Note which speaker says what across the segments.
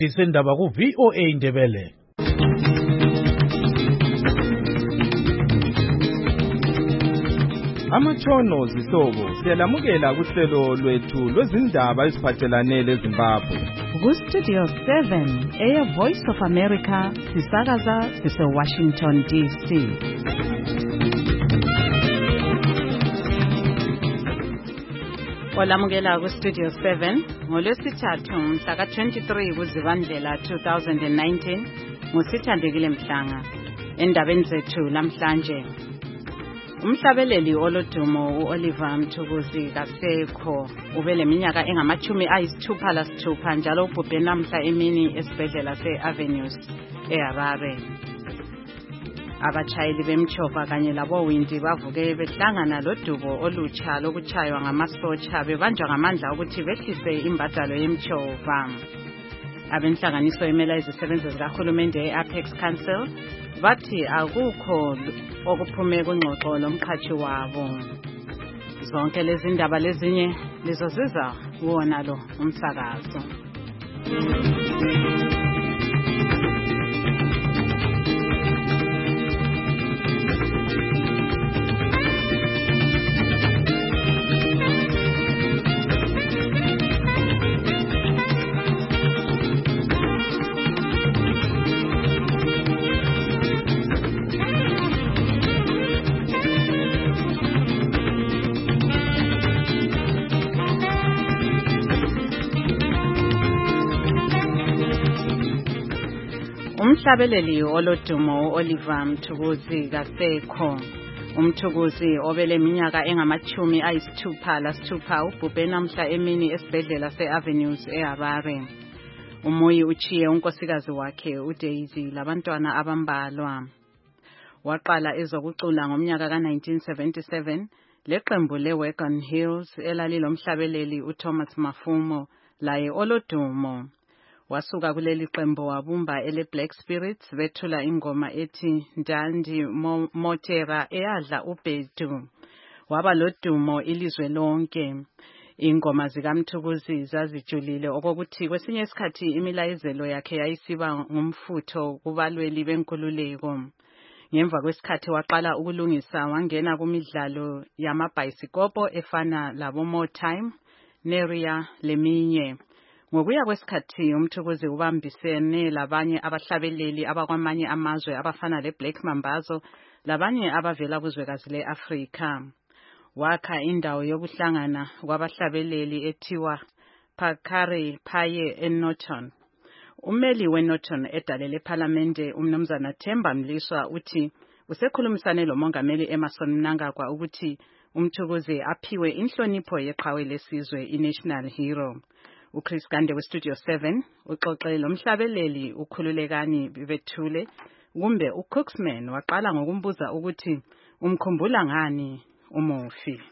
Speaker 1: Isendaba ku VOA Indebele.
Speaker 2: Amatshono zihlobo siyalamukela kuhlelo lwethu lwezindaba eziphathelane leZimbabwe.
Speaker 3: Ku-Studio 7 Air Voice of America sisakaza sise-Washington DC. Olamukela ku-Studio 7 ngolwesithathu mhla ka-23 kuZibandlela 2019 ngusithandekile Mhlanga. Endabeni zethu namhlanje, umhlabeleli olodumo u-Oliver Mtukudzi kasekho ubeleminyaka engama-6 njalo ubhubhe namhla emini esibhedlela se-Avenues eHarare. Abatshayeli bemtshova kanye labowindi bavuke behlangana lodubo olutsha lokuchaywa ngamasotsha bebanjwa ngamandla ukuthi behlise imbadalo yemtshova. Abenhlanganiso emela izisebenzi zikahulumende e-Apex Council bathi akukho okuphume kungxoxo lomqhashi wabo. Zonke lezi ndaba lezinye lizoziza wona lo umsakazo. Umhlabeleli olodumo u-Oliver Mtukudzi kasekho. UMtukudzi obeleminyaka engama-6 ubhubhe namhla emini esibhedlela se-Avenues eHarare. Umuyi uchiye unkosikazi wakhe uDaisy labantwana abambalwa. Waqala ezokucula ngomnyaka ka-1977 leqembu leWagon Hills elalilomhlabeleli uThomas Mafumo laye olodumo. Wasuka kuleli qembu wabumba ele-Black Spirits bethula ingoma ethi Ndandi Motera eyadla ubhedu. Waba lodumo ilizwe lonke. Ingoma zikaMtukudzi zazijulile okokuthi kwesinye isikhathi imilayezelo yakhe yayisiba ngumfutho kubalweli benkululeko. Ngemva kwesikhathi waqala ukulungisa wangena kumidlalo yamabhayisikobho efana labo More Time, Neria leminye. Ngokuya kwesikhathi uMtukudzi ubambisene labanye abahlabeleli abakwamanye amazwe abafana leBlack Mambazo labanye abavela kuzwekazi le-Afrika. Wakha indawo yokuhlangana kwabahlabeleli ethiwa Phakari Phaye eNorton. Umeli weNorton edalele ePhalamende umnumzana Themba Mliswa uthi usekhulumisane lomongameli Emmerson Mnangagwa ukuthi uMtukudzi aphiwe inhlonipho yeqhawe lesizwe iNational Hero. uChris Gande weStudio 7 uxoxe lomhlabeleli ukhululekani Bethule kumbe uCooksman waqala ngokumbuza ukuthi umkhumbula ngani umufi.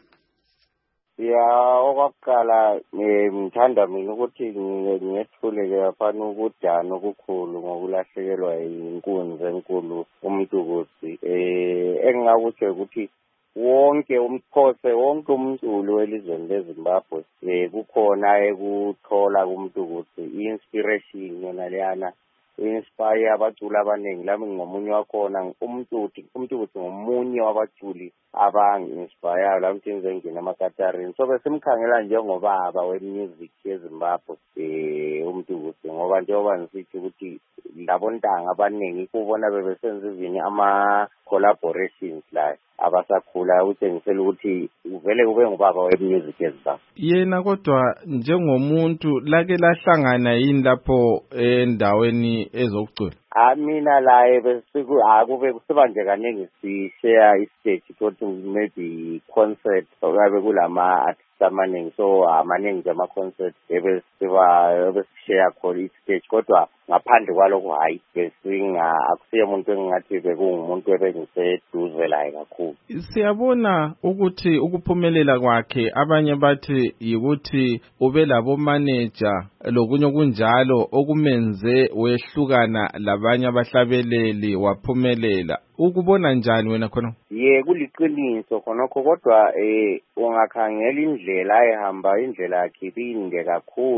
Speaker 4: Okokuqala ngithanda mina ukuthi ngiyethuleke afana ukudana okukhulu ngokulahlekelwa inkunzi enkulu uMtukudzi. Engingakutsho ukuthi wonke umculo welizweni leZimbabwe kukhona ekuthola kuMtukudzi i-inspiration yona leyana inspire abaculi abaningi. Lami ngomunye wakhona uMtukudzi ngomunye wabaculi abangi-inspire lami ngize ngina emakatarini. So besimkhangela njengobaba we-music yeZimbabwe uMtukudzi ngoba njengoba ngisithi ukuthi labontanga abaningi kubona bebesenza izinye ama-collaborations la abasakhula utshengisela ukuthi uvele kube ngubaba we-music yeZimbabwe.
Speaker 2: Yena kodwa njengomuntu lake lahlangana yini lapho endaweni ezokucula?
Speaker 4: Mina laye akube kusiba nje kaningi si-share istage ukuthi maybe concert okabe kulama artists amaningi, so amaningi nje ama-concert ebesishare khona istage kodwa ngaphandle kwalokho hayi akusiye umuntu engingathi bekungumuntu ebengiseduze laye kakhulu.
Speaker 2: Siyabona ukuthi ukuphumelela kwakhe abanye bathi yikuthi ube labo manager lokunye okunjalo okumenze wehlukana labanye abahlabeleli waphumelela. Ukubona njani wena khona?
Speaker 4: Kuliqiniso khonokho kodwa ungakhangela indlela ayihamba indlela yakhe inde kakhulu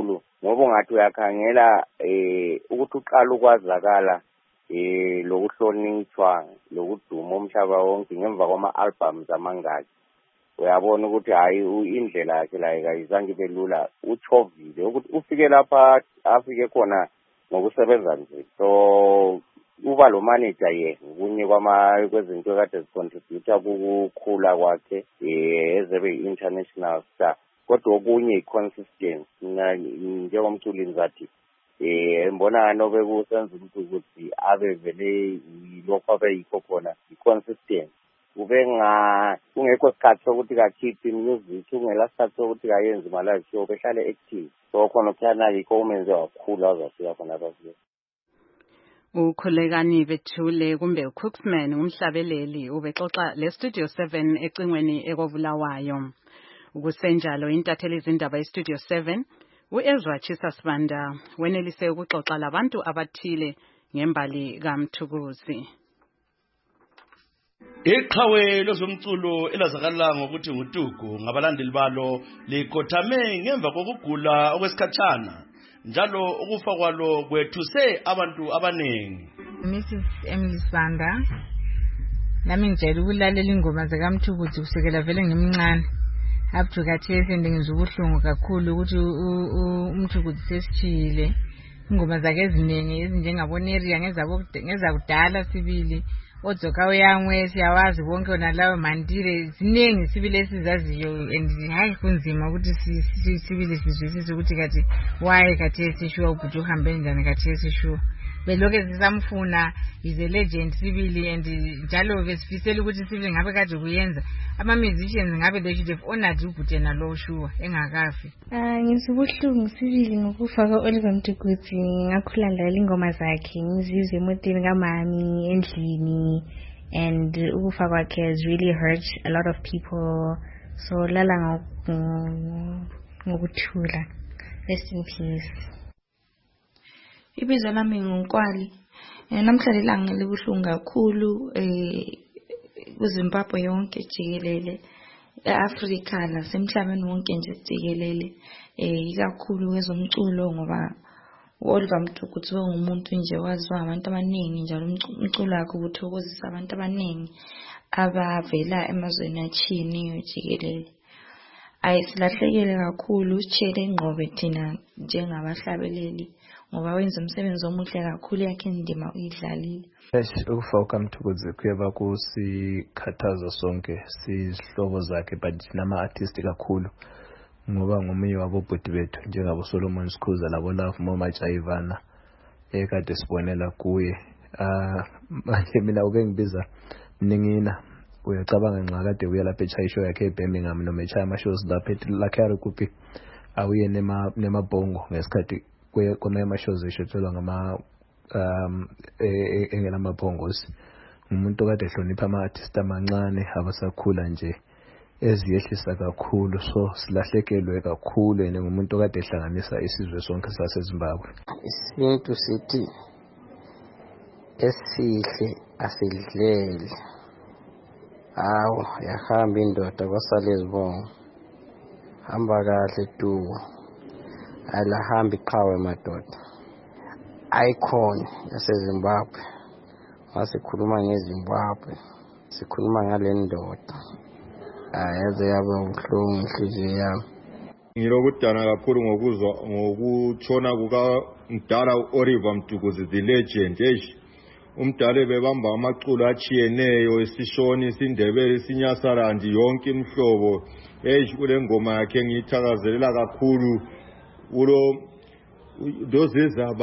Speaker 4: ngoba ungathi uyakhangela ukuthi uqala ukwazakala lokuhlonishwa lokuduma umhlaba wonke ngemva kwama-albums amangaki. Uyabona ukuthi hayi indlela yakhe la ayizange ibe lula, uchovile ukuthi ufike lapha afike khona ngokusebenza nje. So uba lo manager kunye kwezinto ekade zicontributor kukhula kwakhe ezebe international star, kodwa okunye i-consistency. Njengomculi ngizathi mbona nobe kusenza ukuthi ukuthi abe vele lokho abeyikho khona i-consistency. Kungekho sikhathi sokuthi kakhiphi music, ungela sikhathi sokuthi kayenzi ma-live show, behlale active. So khona ukuthana yikho umenze wakhula wazafika khona bafike.
Speaker 3: Ukhulekani Bethule kumbe uCooksman ngumhlabeleli ubexoxa le Studio 7 ecingweni ekobulawayo. Ukusenjalo intatheli izindaba eStudio 7 uEzra Chisa Sibanda wenelise ukuxoxa labantu abathile ngembali kaMthukuzi.
Speaker 5: Iqhawe lozomculo elazakala ngokuthi nguTugu ngabalandeli balo likhothame ngemva kokugula okwesikhatshana, njalo ukufa kwalo kwethuse abantu abanengi.
Speaker 6: Mrs. Emily Sibanda, nami ngijayele ukulalela ingoma zakaMthukuzi kusekela vele ngimncane. Up to khathesi ngizwa ubuhlungu kakhulu ukuthi uMthukuzi sesichile. Ingoma zakhe eziningi ezinjengaboneria ngezakudala sibili. Odzoka uyangwe siyawazi bonke nalawo mandire ziningi sibili esizaziyo, and hayi kunzima ukuthi sibili sizwisise ukuthi kathi why khathesi sure ukuthi uhambe njani khathesi sure. Beloke sisamfuna is a legend sibili, and njalo besifisela ukuthi sibili ngabe kade kuyenza ama musicians ngabe they should have honored ubhuti nalo sure engakafi.
Speaker 7: Ngisubuhlungu sibili ngokufa ka-Oliver Mtukudzi. Ngakhula ngidlala ingoma zakhe ngizizwe emotini kamami endlini, and ukufa kwakhe has really hurt a lot of people. So lala ngokuthula. Rest in peace.
Speaker 8: Ibizo lami nguNkwali. Namhlanje ilanga libuhlungu kakhulu kuZimbabwe yonke jikelele, eAfrika nasemhlabeni wonke nje jikelele, ikakhulu kwezomculo ngoba uOliver Mtukudzi ngumuntu nje waziwa abantu abaningi, njalo umculo wakhe uthokozisa abantu abaningi abavela emazweni atshiyeneyo jikelele. Ayisilahlekele kakhulu, sitshele ingqobe thina njengabahlabeleli ngoba wenza umsebenzi omuhle kakhulu, yakhe indima uyidlalile.
Speaker 9: Ukufa kukaMtukudzi kuyeba kusikhathaza sonke sihlobo zakhe, but nama-artist kakhulu ngoba ngomunye wabobhuti bethu njengabo Solomon Skhuza labo Love Momajayivana ekade sibonela kuye. Manje mina uke ngibiza mningina, uyacabanga nxa kade uya lapha echaya ishow yakhe eBirmingham noma echaya ama-shows lapha eLakhari kuphi awuye nemabhongo ngesikhathi kwamanye ama-shows eshotshelwa ngama engenamabhongosi. Umuntu kade ehlonipha ama-artist amancane abasakhula nje eziyehlisa kakhulu, so silahlekelwe kakhulu yena ngumuntu kade ehlanganisa isizwe sonke saseZimbabwe.
Speaker 10: Isintu sithi esihle asidlele. Awu yahamba indoda kwasale izibongo, hamba kahle tu, alahambi iqhawe madoda. Icon yaseZimbabwe, masikhuluma ngeZimbabwe sikhuluma ngale ndoda. Yaze yaba ubuhlungu inhliziyo yami.
Speaker 11: Ngilokudana kakhulu ngokutshona kukamdala uOliver Mtukudzi the legend. Umdala bebamba amaculo achiyeneyo, isishoni, isindebele, isinyasarandi, yonke imhlobo. Kule ngoma yakhe ngiyithakazelela kakhulu. Dozeza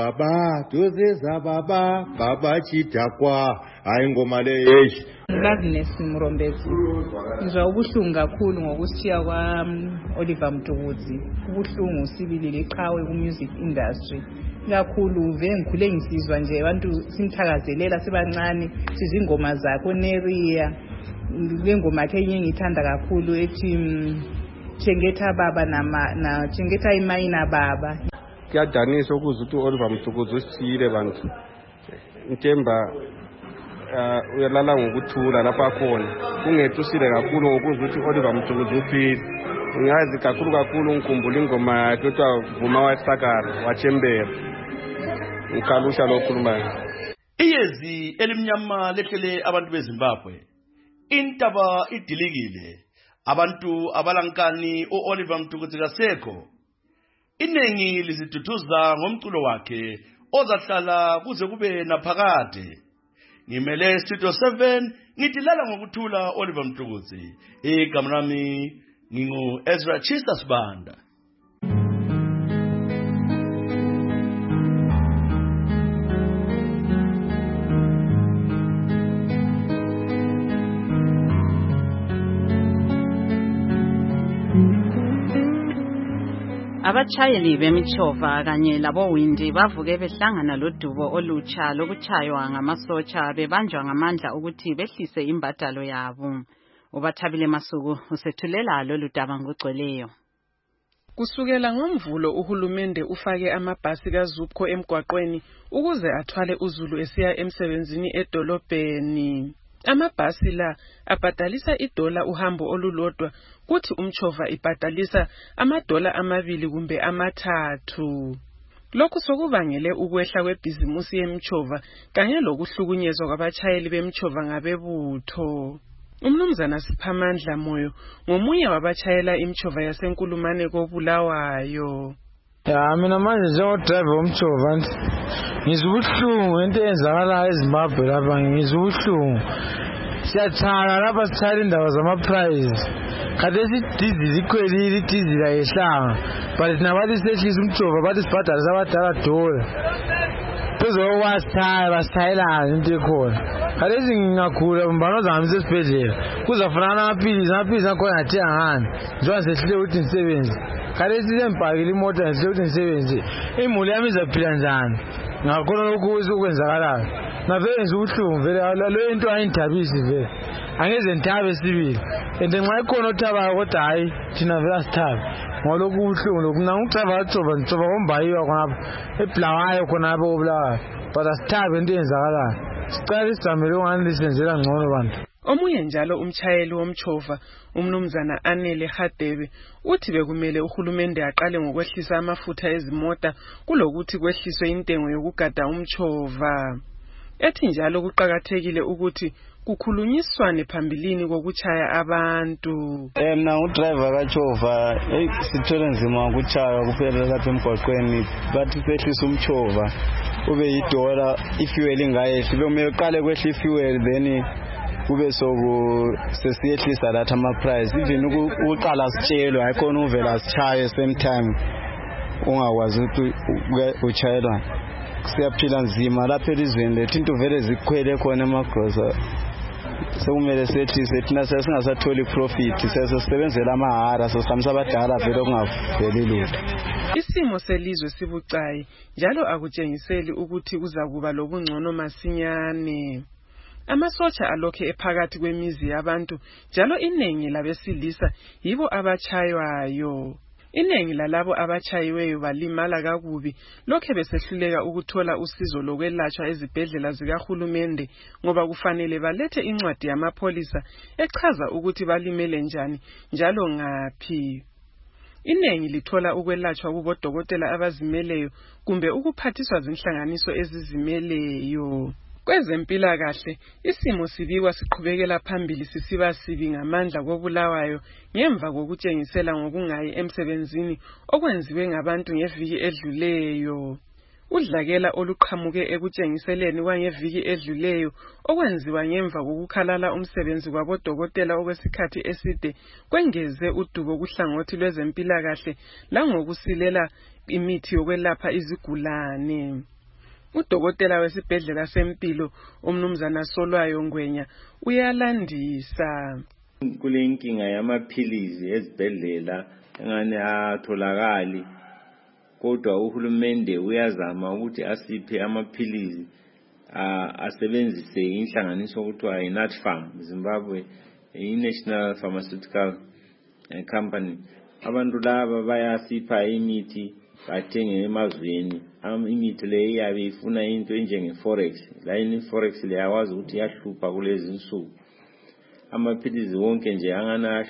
Speaker 11: baba baba chidakwa, hayi ngoma le.
Speaker 6: Agnes Mrombezi, ngizwa ubuhlungu kakhulu ngokushiya kwaOliver Mtukudzi. Ubuhlungu sibili leqhawe ku-music industry. Kakhulu ngikhule ngisizwa nje abantu simthakazelela sibancane, sizwa ingoma zakhe Neria. Le ngoma yakhe enye ngithanda kakhulu ethi Chengeta baba na Chengeta imayina baba.
Speaker 12: Kuyadanisa ukuzwa ukuthi uOliver Mtukudzi usithile bantu. Ntemba uyalala ngokuthula lapha khona. Kungethu sile kakhulu ukuzwa ukuthi uOliver Mtukudzi uphile. ngazi kakhulu ngikhumbula ingoma yakhe kuthiwa Vuma waSakara waChembera ngikalusha lokhulumayo.
Speaker 5: Iyezi elimnyama lehlele abantu beZimbabwe. Intaba idilikile. Abantu abalankani uOliver Mtukudzi kasekho. Inengi liziduduzza ngomculo wakhe ozahlala kuze kube naphakade. Ngimele Studio 7 ngidilala ngokuthula Oliver Mtukudzi. Igama lami ngingu Ezra Chisa Sibanda.
Speaker 3: Abachayeli bemithova kanye labowindi bavuke behlangana lodubo olutsha lokuchaywa ngamasotsha bebanjwa ngamandla ukuthi behlise imbadalo yabo. Ubathabile Masuku usethulela lolu daba ngogcweleyo.
Speaker 13: Kusukela ngoMvulo uhulumende ufake amabhasi kaZupco emgwaqweni ukuze athwale uZulu esiya emsebenzini edolobheni. Amabhasi la abhadalisa $1 uhambo olulodwa kuthi umchova ibhadalisa $2 kumbe $3. Lokhu sokubangele ukwehla kwebhizimusi yemchova kanye lokuhlukunyezwa kwabachayeli bemchova ngabebutho. Umnumzana Siphamandla Moyo ngomunye wabachayela imchova yasenkulumane koBulawayo.
Speaker 14: Mina manje njengodriver womchova ngizubuhlungu into eyenzakala eZimbabwe lapha ngizubuhlungu. Siyathana lapha sithanda indaba zama-prize. Khathesi idizili ikhwelile idizili ayehlanga. But thina bathi sehlisa umchova bathi sibhadalisa abadala $1. Phezu kokwasithaya basithayelana into ekhona. Khathesi ngingagula mbani ozangamisa esibhedlela. Kuzafunana amaphilisi akhona athenga ngani. Njengoba sehlile ukuthi ngisebenze. Khathesi sengibhakile imoto ngihlele ukuthi ngisebenze. Imuli yami izaphila njani? Ngakhona lokhu ukwenzakalayo. Navele ngizubuhlungu vele lo into ayindabisi vele. Angeze ngithabe sibili. Ende nxa ikhona othabayo kodwa hayi thina vele asithabe. Ngolokhu ubuhlungu lokhu ngicaba ngitsoba ngombayiwa khonapha eBulawayo khonapha koBulawayo. But asithabe into eyenzakalayo. Sicela isizamele ungani lisenzela ngcono bantu.
Speaker 13: Omunye njalo umchayeli womchova umnumzana Anele Hadebe uthi bekumele uhulumende aqale ngokwehlisa amafutha ezimota kulokuthi kwehliswe intengo yokugada umchova. Ethi njalo kuqhakathekile ukuthi kukhulunyiswane phambilini kokuchaya abantu.
Speaker 15: Mina udriver kaChova sithole nzima ukuchaya kuphela lapha emgwaqweni bathi sehlisa umchova ube $1 ifuel ingayehli bekumele uqale kwehla ifuel then kube sesiyehlisa lathi ama-price even ukuqala sitshelwe ayikhona uvela asichaye same time ungakwazi ukuthi uchayelwa. Siyaphila nzima lapha elizweni lethu into vele zikhwele khona emagrosa sekumele sehlise thina sesingasatholi profit sesebenzela amahara sesihambisa abadala vele okungaveli lutho.
Speaker 13: Isimo selizwe sibucayi njalo akutshengiseli ukuthi kuzakuba lobungcono masinyane. Amasotsha alokhe ephakathi kwemizi yabantu njalo inengi labesilisa yibo abachaywayo. Inengi lalabo abachayiweyo balimala kakubi lokhe besehluleka ukuthola usizo lokwelatshwa ezibhedlela zikahulumende ngoba kufanele balethe incwadi yamapholisa echaza ukuthi balimele njani njalo ngaphi. Inengi lithola ukwelatshwa kubodokotela abazimeleyo kumbe ukuphathiswa zinhlanganiso ezizimeleyo. Kwezempilakahle isimo sibikwa siqhubekela phambili sisiba sibi ngamandla koBulawayo ngemva kokutshengisela ngokungayi emsebenzini okwenziwe ngabantu ngeviki edluleyo. Udlakela oluqhamuke ekutshengiseleni kwangeviki edluleyo okwenziwa ngemva kokukhalala umsebenzi kwabodokotela okwesikhathi eside kwengeze udubo kuhlangothi lwezempilakahle langokusilela imithi yokwelapha izigulane. Udokotela wesibhedlela sempilo umnumzana Solwayo Ngwenya uyalandisa.
Speaker 16: Kule inkinga yamaphilizi ezibhedlela engane atholakali kodwa uhulumende uyazama ukuthi asiphe amaphilizi asebenzise inhlanganiso okuthiwa iNatFarm Zimbabwe iNational Pharmaceutical Company. Abantu laba bayasipha imithi bathenge emazweni. Imithi le iyabe ifuna into enjenge forex. La ini forex le yawazi ukuthi yahlupha kulezi insuku. amaphilizi wonke nje angana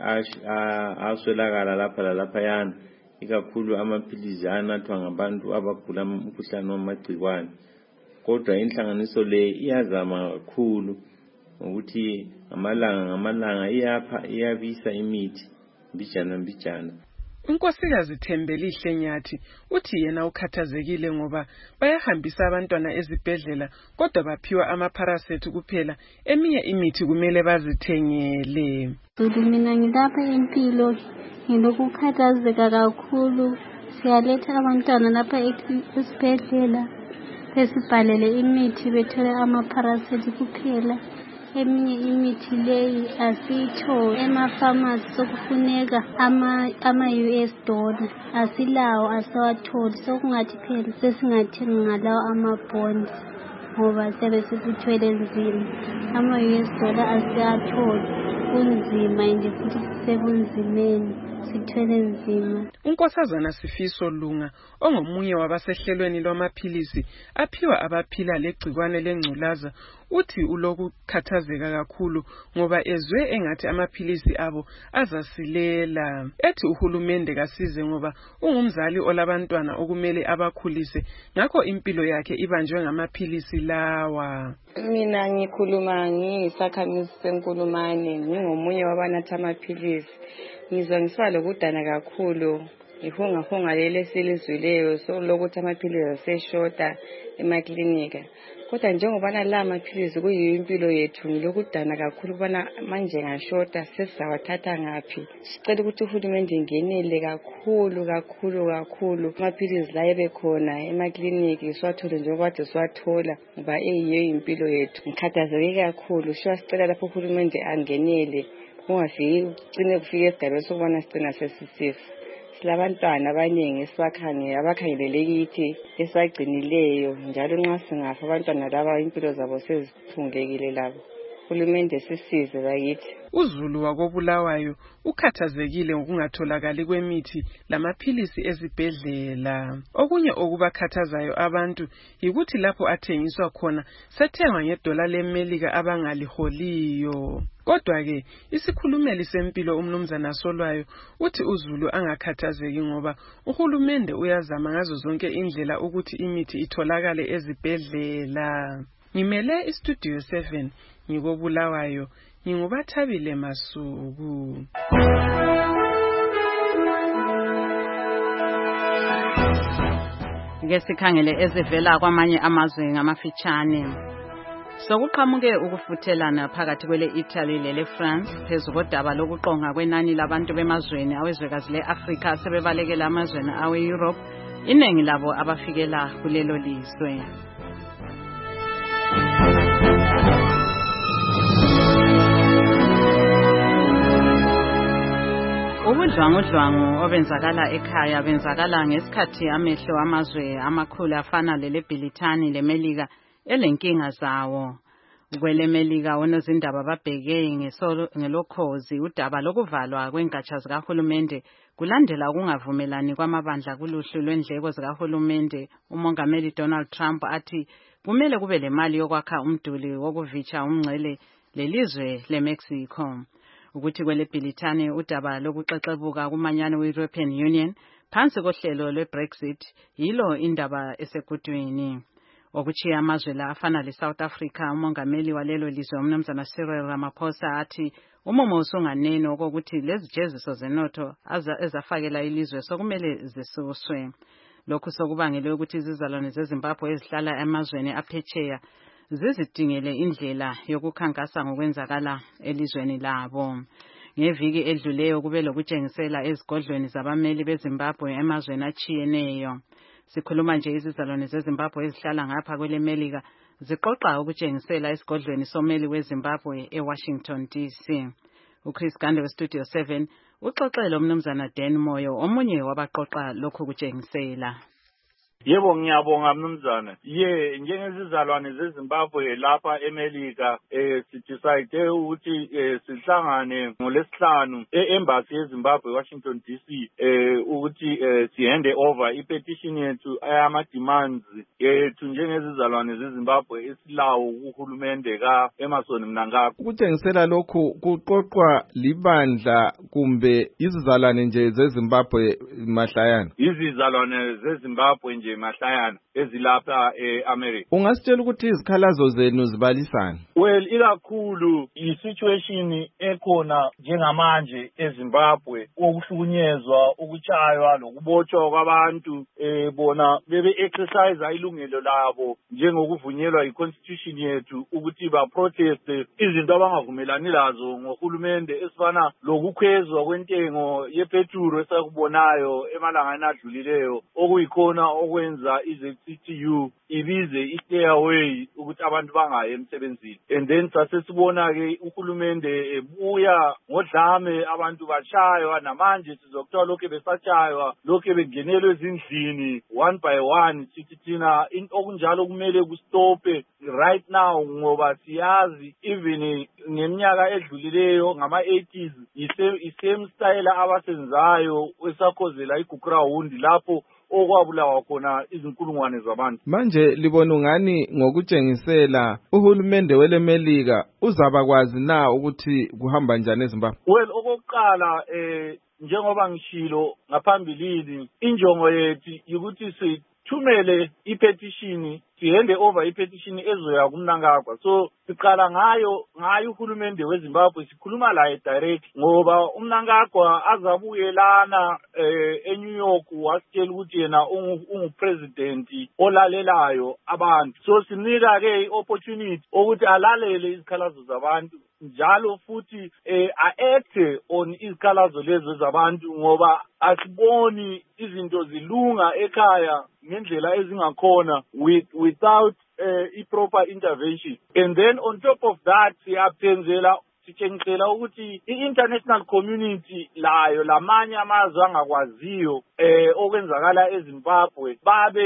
Speaker 16: aswelakala lapha lalaphayana, ikakhulu amaphilizi anathwa ngabantu abagula umkhuhlane wamagciwane. Kodwa inhlanganiso le iyazama kakhulu ukuthi ngamalanga iyabisa imithi mbijana.
Speaker 13: Unkosikazi Thembelihle Nyathi uthi yena ukhathazekile ngoba bayahambisa abantwana ezibhedlela kodwa baphiwa amapharasethi kuphela, eminye imithi kumele bazithengele.
Speaker 17: Mina ngilapha empilo ngilokukhathazeka kakhulu. Siyaletha abantwana lapha esibhedlela besibhalele imithi bethole amapharasethi kuphela, eminye imithi leyi asiyitholi emafamasi. Sokufuneka ama-US dollar, asilawo asawatholi. Sokungathi phela sesingathenga ngalawo amabhondi ngoba siyabe sikuthwele nzima. Ama-US dollar asiyatholi, kunzima nje futhi sisebunzimeni, sithwele nzima.
Speaker 13: Unkosazana Sifiso Lunga ongomunye wabasehlelweni lwamaphilisi aphiwa abaphila legcikwane lengculaza uthi ulokukhathazeka kakhulu ngoba ezwe engathi amaphilisi abo azasilela. Ethi uhulumende kasize ngoba ungumzali olabantwana okumele abakhulise, ngakho impilo yakhe ibanjwe ngamaphilisi lawa.
Speaker 18: Mina ngikhuluma ngiyisakhamizi seNkulumane, ngingomunye wabanatha amaphilisi. Ngizwa ngisaba lokudana kakhulu ngihunga leli silizwileyo sokulokuthi amaphilisi aseshota emaklinika. Kodwa njengoba la amaphilisi kuyiyo impilo yethu, ngilokudana kakhulu ubona manje ngashota sesizawathatha ngaphi. Sicela ukuthi uhulumende ingenele kakhulu. Amaphilisi la ebekhona emakliniki siwathole njengoba kade siwathola ngoba eyiyo impilo yethu. Ngikhathazeke kakhulu. Sicela lapho uhulumende angenele. Ungafiki ugcine kufika esigabeni sokubona sigcina sesisifa. Silabantwana abaningi abakhangelele kithi esibagcinileyo, njalo nxa singafa abantwana laba impilo zabo seziphungulekile labo. Uhulumende sisize bakithi.
Speaker 13: uZulu wakobulawayo ukhathazekile ngokungatholakali kwemithi lamaphilisi ezibhedlela. Okunye okubakhathazayo abantu yikuthi lapho athengiswa khona sethengwa ngedola leMelika abangaliholiyo. Kodwa ke isikhulumeli sempilo umnumzana Solwayo uthi uZulu angakhathazeki ngoba uhulumende uyazama ngazo zonke indlela ukuthi imithi itholakale ezibhedlela. Ngimele iStudio 7 ngikobulawayo, nginguBathabile Masuku.
Speaker 3: Ke sikhangele ezivela kwamanye amazwe ngamafitshane. Sokuqhamuke ukufuthelana phakathi kwele Italy lele France phezu kodaba lokuqonga kwenani labantu bemazweni awezwekazi leAfrika sebebalekela amazweni awe-Europe, iningi labo abafikela kulelo lizwe. Ubudlwangudlwangu obenzakala ekhaya benzakala ngesikhathi amehlo amazwe amakhulu afana leleBrithani leMelika elenkinga zawo. KweleMelika onozindaba babheke ngelokhozi udaba lokuvalwa kwengatsha zikahulumende kulandela ukungavumelani kwamabandla kuluhlu lwendleko zikahulumende. Umongameli Donald Trump athi kumele kube lemali yokwakha umduli wokuvitsha umngcele lelizwe leMexico. Ukuthi kweleBrithani udaba lokuxexebuka kumanyano we-European Union phansi kohlelo lwe-Brexit yilo indaba esegudwini. Okuchiya amazwe la afana le-South Africa, umongameli walelo lizwe umnumzana Cyril Ramaphosa athi umumo usunganeno okokuthi lezi jeziso zenotho ezafakela ilizwe sokumele zisuswe. Lokhu sokubangele ukuthi izizalwane zeZimbabwe ezihlala emazweni aphetsheya zizidingele indlela yokukhankasa ngokwenzakala elizweni labo. Ngeviki edluleyo kube lokutshengisela ezigodlweni zabameli beZimbabwe emazweni achiyeneyo. Sikhuluma nje izizalwane zeZimbabwe ezihlala ngapha kweleMelika ziqoqa ukutshengisela esigodlweni someli weZimbabwe eWashington DC. uChris Gande weStudio 7 uxoxele umnumzana Dan Moyo omunye wabaqoqa lokhu kutshengisela.
Speaker 19: Yebo ngiyabonga mnumzana. Njengezizalwane zeZimbabwe lapha eMelika sidecide ukuthi sihlangane ngoLwesihlanu e-Embassy yeZimbabwe Washington DC ukuthi sihande over ipetition yethu ayama demands yethu njengezizalwane zeZimbabwe esilawo uhulumende ka-Emmerson Mnangagwa.
Speaker 2: Ukutshengisela lokhu kuqoqwa libandla kumbe izizalwane nje zeZimbabwe mahlayana?
Speaker 19: Izizalwane zeZimbabwe nje mahlayana ezilapha eAmerica.
Speaker 2: Ungasitshela ukuthi izikhalazo zenu zibalisana?
Speaker 19: Well, ikakhulu i-situation ekhona njengamanje eZimbabwe ukuhlukunyezwa, ukuchaywa lokubotshwa kwabantu bona bebe exercise ilungelo labo njengokuvunyelwa i-constitution yethu ukuthi ba protest izinto abangavumelani lazo ngohulumende esifana lokukhwezwa kwentengo yepetrol esakubonayo emalangeni adlulileyo okuyikhona okwenza iZCTU ibize i-stayaway ukuthi abantu bangayi emsebenzini. And then sasesibona ke uhulumende ebuya ngodlame abantu bachaywa namanje sizokuthola lokho besachaywa lokho bengenelwe ezindlini one by one sithi thina okunjalo kumele kustope right now ngoba siyazi even ngeminyaka edlulileyo ngama-80s i-same style abasenzayo esakhozela iGukurawundi lapho okwabulawa khona izinkulungwane zabantu.
Speaker 2: Manje libona ungani ngokutshengisela uhulumende weleMelika uzabakwazi na ukuthi kuhamba njani eZimbabwe?
Speaker 19: Well, okokuqala njengoba ngishilo ngaphambilini injongo yethu ukuthi sithumele ipetition sihande over ipetition ezoya kuMnangagwa. So siqala ngayo uhulumende weZimbabwe sikhuluma laye direct ngoba uMnangagwa azabuyelana eNew York wasitshela ukuthi yena ungupresident olalelayo abantu. So sinika ke opportunity ukuthi alalele izikhalazo zabantu njalo futhi a-act on izikhalazo lezo zabantu ngoba asiboni izinto zilunga ekhaya ngendlela ezingakhona without i-proper intervention. And then on top of that sitshengisela ukuthi i-international community layo lamanye amazwe angakwaziyo okwenzakala eZimbabwe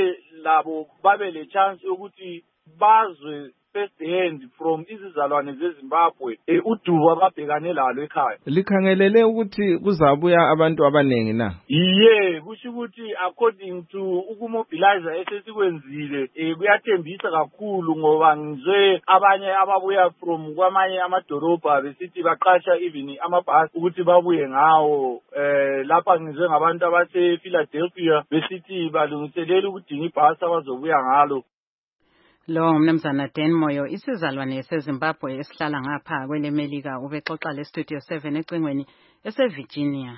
Speaker 19: babe le chance ukuthi bazwe first hand from izizalwane zeZimbabwe udubo ababhekane lalo ekhaya.
Speaker 2: Likhangelele ukuthi kuzabuya abantu abaningi na?
Speaker 19: Kusho ukuthi according to ukumobilize esesikwenzile kuyathembisa kakhulu ngoba ngizwe abanye ababuya from kwamanye amadolobha besithi baqasha even amabhasi ukuthi babuye ngawo. Lapha ngizwe ngabantu abase-Philadelphia besithi balungiselela ukudinga ibhasi abazobuya ngalo.
Speaker 3: Lo mnumzana Dan Moyo isizalwane seZimbabwe esihlala ngapha kweleMelika ubexoxa leStudio 7 ecingweni eseVirginia.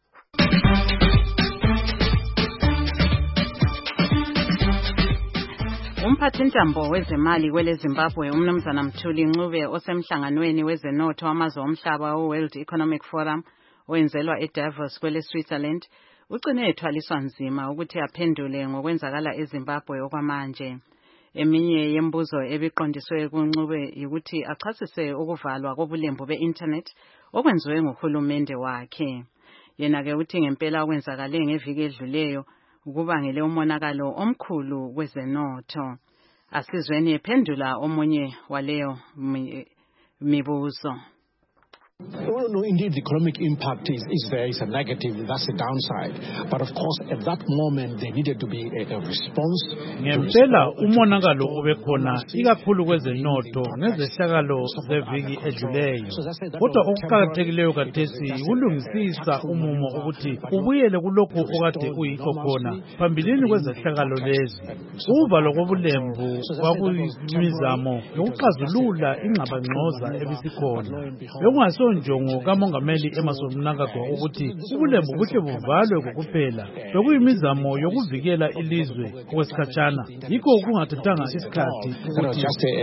Speaker 3: Umphathintambo wezemali kweleZimbabwe umnumzana Mthuli Ncube osemhlanganweni wezenotho wamazwe omhlaba weWorld Economic Forum owenzelwa eDavos kweleSwitzerland ugcine ethwaliswa nzima ukuthi aphendule ngokwenzakala eZimbabwe okwamanje. Eminye yembuzo ebiqondiswe kuNcube ukuthi achasise ukuvalwa kobulembu be-internet okwenziwe nguhulumende wakhe. Yena ke uthi ngempela okwenzakale ngeviki edluleyo kubangele umonakalo omkhulu kwezenotho. Asizweni ephendula omunye waleyo mibuzo.
Speaker 20: No, indeed, the economic impact is there. It's a negative. That's the downside. But of course, at that moment, there needed to be a response.
Speaker 1: Ngempela umonakalo obekhona ikakhulu kwezenotho ngezehlakalo zeviki edluleyo. Kodwa okuqakathekileyo kathesi ukulungisisa umumo ukuthi ubuyele kulokho okade kuyikho khona phambilini kwezehlakalo lezi. Ukuvalwa kobulembu kwakuyimizamo yokuxazulula ingxabangxoza ebisikhona. Njongo kaMongameli Emmerson Mnangagwa ukuthi ubulembu buhle buvalwe kokuphela bekuyimizamo yokuvikela ilizwe okwesikhatshana yikho kungathathanga isikhathi ukuthi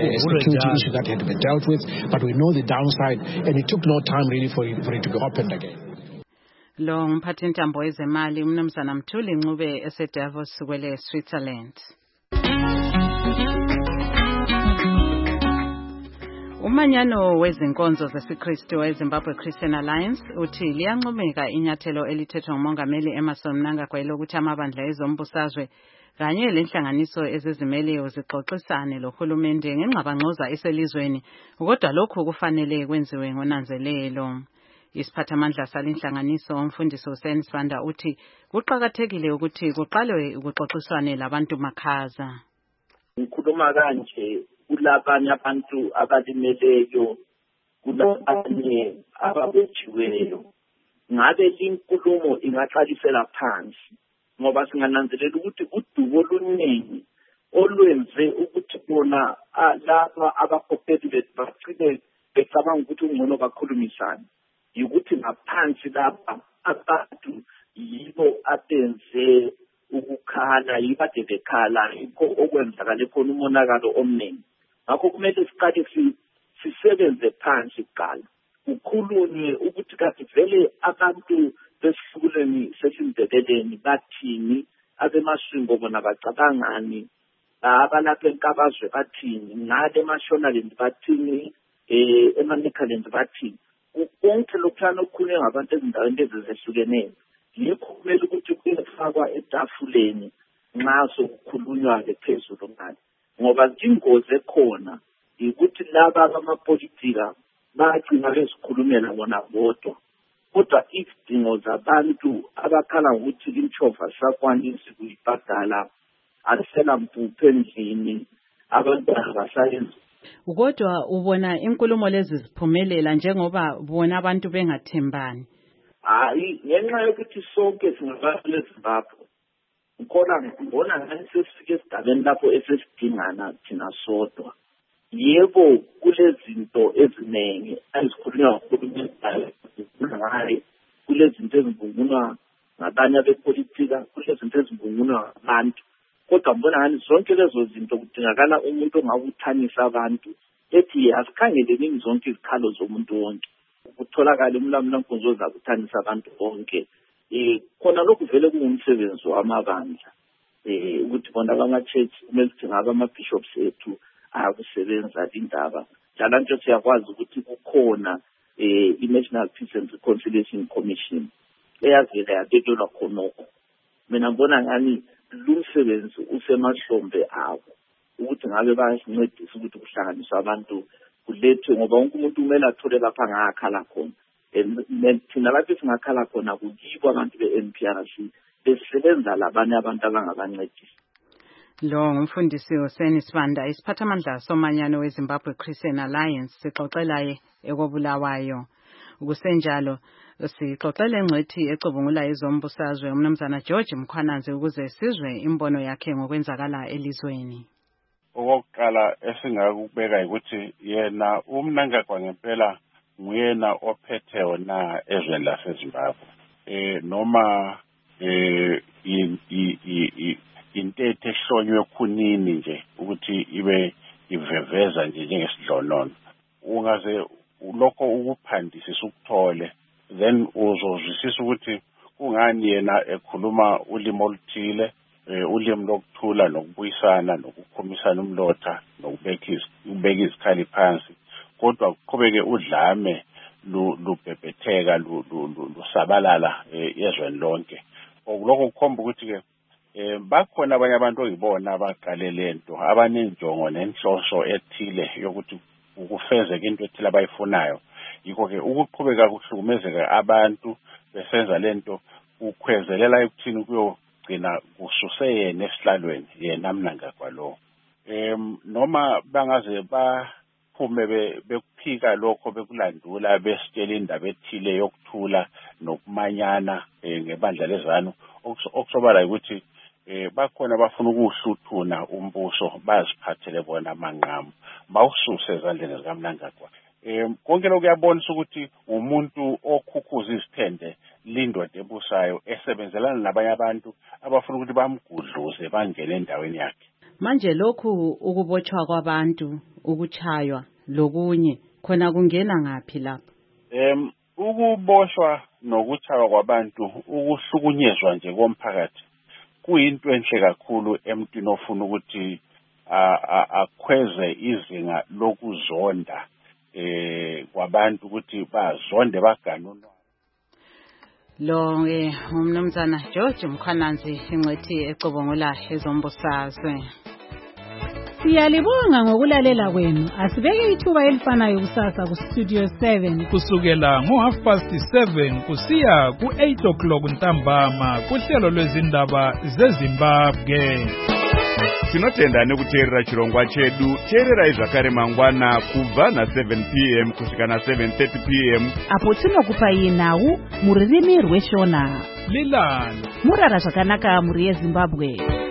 Speaker 3: lo mphathintambo wezemali umnumzana Mthuli Ncube eseDavos kwele Switzerland. Umanyano wezinkonzo zesiKristu eZimbabwe Christian Alliance uthi liyancomeka inyathelo elithethwa nguMongameli Emmerson Mnangagwa lokuthi amabandla ezombusazwe kanye lenhlanganiso ezizimeleyo zixoxisane lohulumende ngengxabangxoza eselizweni, kodwa lokhu kufanele kwenziwe ngonanzelelo. Isiphathamandla salenhlanganiso umfundisi Hussein Sibanda uthi kuqakathekile ukuthi kuqalwe ukuxoxiswane labantu makhaza.
Speaker 21: Ngikhuluma kanje kulabanye abantu abalimeleyo, kulabanye ababotshiweyo. Ngabe linkulumo ingaqalisela phansi ngoba singananzelela ukuthi udubo oluningi olwenze ukuthi bona laba abakhokheli bethu bagcine becabanga ukuthi ungcono bakhulumisane yikuthi ngaphansi lapha abantu yibo abenze ukukhala, yibo ade bekhala, yikho okwenzakale khona umonakalo omningi. Ngakho kumele siqale sisebenze phansi kuqala, ukhulunywe ukuthi kanti vele abantu besihluleni sesindebeleni bathini, abemaswingo bona bacabangani, abalapha enkabazwe bathini, ngale eMashonaland bathini, eManikhaland bathini. Konke lokuhlala okukhulunywe ngabantu ezindaweni ezehlukeneyo yikho kumele ukuthi kufakwa etafuleni nxa sokukhulunywa-ke phezulu ngale, ngoba ingozi ekhona yikuthi laba abamapolitika bagcina bezikhulumela bona bodwa, kodwa izidingo zabantu abakhala ngokuthi imtshova sakwanisi kuyibhadala, asela mpuphu endlini, abantwana basayenza.
Speaker 3: Kodwa ubona inkulumo lezi ziphumelela njengoba bona abantu bengathembani?
Speaker 21: Hayi, ngenxa yokuthi sonke singabantu leZimbabwe, ngibona ngani sesifike esigabeni lapho esesidingana thina sodwa. Yebo, kulezinto eziningi ezikhulunywa nguhulumende, kulezinto ezivungunwa ngabanye abepolitika, kulezinto ezivungunwa ngabantu, kodwa mbona ngani zonke lezo zinto kudingakala umuntu ongabuthanisa abantu ethi asikhangeleni zonke izikhalo zomuntu wonke, kutholakala umlamulankonzo ozakuthanisa abantu bonke. Khona lokhu vele kungumsebenzi wamabandla, ukuthi bona abama-church kumele ukuthi ngaba ama-bishops ethu akusebenza indaba. Njalo nje siyakwazi ukuthi kukhona i-National Peace and Reconciliation Commission eyavela yabekelwa khonokho. Mina ngibona ngani lumsebenzi usemahlombe abo ukuthi ngabe bayasincedisa ukuthi kuhlanganiswe abantu kulethwe, ngoba wonke umuntu kumele athole lapha angakhala khona. Thina lapho singakhala khona kuyibo abantu be-NPRC besebenza labanye abantu abangabancedisa.
Speaker 3: Lo ngumfundisi Hussein Sibanda, isiphathamandla somanyano weZimbabwe Christian Alliance, sixoxelaye ekobulawayo. Kusenjalo sixoxele ngcwethi ecubungula izombusazwe umnumzana George Mkhwananzi ukuze sizwe imbono yakhe ngokwenzakala elizweni.
Speaker 22: Okokuqala esingakubeka ukuthi yena uMnangagwa ngempela nguyena ophethe wona ezweni laseZimbabwe. Noma intethe ehlonywe khunini nje ukuthi ibe iveveza nje njengesidlonono. Ungaze lokho ukuphandisisa ukuthole, then uzozwisisa ukuthi kungani yena ekhuluma ulimi oluthile, ulimi lokuthula nokubuyisana nokukhomisana umlotha nokubeka izikhali phansi, kodwa kuqhubeke udlame lubhebhetheka lusabalala ezweni lonke. Lokho kukhomba ukuthi-ke bakhona abanye abantu oyibona abaqale lento abanenjongo nenhloso ethile yokuthi ukufezeka into ethile abayifunayo. Yikho-ke ukuqhubeka kuhlukumezeka abantu besenza lento kukhwezelela ekuthini kuyogcina kususe yena esihlalweni, yena Mnangagwa lo. Noma bangaze baphume bekuphika lokho bekulandula besitshela indaba ethile yokuthula nokumanyana ngebandla lezanu, okusobala ukuthi bakhona bafuna ukuhluthuna umbuso baziphathele bona amanqamu bawususe ezandleni zikaMnangagwa. Konke lokhu kuyabonisa ukuthi umuntu okhukhuza izithende lindoda ebusayo esebenzelana nabanye abantu abafuna ukuthi bamgudluze bangene endaweni yakhe.
Speaker 3: Manje lokhu ukubotshwa kwabantu, ukuchaywa lokunye khona kungena ngaphi lapho?
Speaker 22: Ukuboshwa nokuchaywa kwabantu, ukuhlukunyezwa nje komphakathi kuyinto enhle kakhulu emntwini ofuna ukuthi akhweze izinga lokuzonda kwabantu ukuthi bazonde bagane unwabu.
Speaker 3: lo umnumzana George Mkhwananzi ingcwethi ecobongola ezombusazwe.
Speaker 4: Siyalibonga ngokulalela kwenu. Asibeke ithuba elifanayo kusasa ku Studio 7
Speaker 1: kusukela ngo7:30 kusiya ku8:00 ntambama kuhlelo lwezindaba zeZimbabwe.
Speaker 7: Tinotenda kuteerera chirongwa chedu. Teerera zvakare mangwana kubva na7 p.m. kusvika na7:30 p.m.
Speaker 23: apo tinokupa nhau muririmi rweshona.
Speaker 1: Lilani
Speaker 23: murara zvakanaka muri yeZimbabwe.